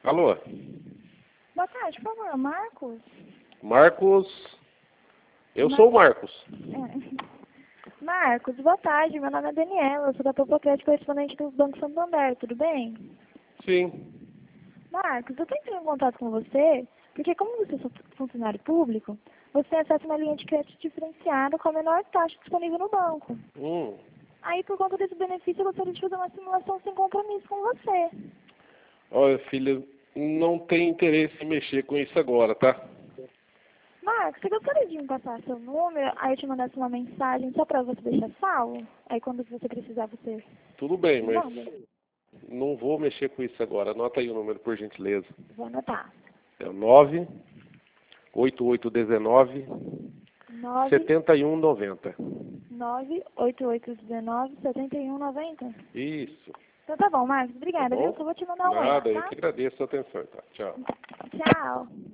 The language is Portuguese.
Alô? Boa tarde, por favor, Marcos? Marcos? Eu sou o Marcos. Marcos, boa tarde, meu nome é Daniela, eu sou da Popocrédito, correspondente do Banco Santander, tudo bem? Sim. Marcos, eu tô entrando em contato com você, porque como você é funcionário público, você tem acesso a uma linha de crédito diferenciada com a menor taxa disponível no banco. Aí, por conta desse benefício, eu gostaria de fazer uma simulação sem compromisso com você. Olha, filha, não tenho interesse em mexer com isso agora, tá? Marcos, você gostaria de me passar seu número, aí eu te mandasse uma mensagem só pra você deixar salvo? Aí quando você precisar, você Tudo bem, me mas manda? não vou mexer com isso agora. Anota aí o número, por gentileza. Vou anotar. É o 98819 7190. 98819-7190. Isso. Então tá bom, Marcos. Tá Obrigada, viu? bom? Só vou te mandar um oi, Nada, eu tá? que agradeço a sua atenção, tá? Tchau. Tchau.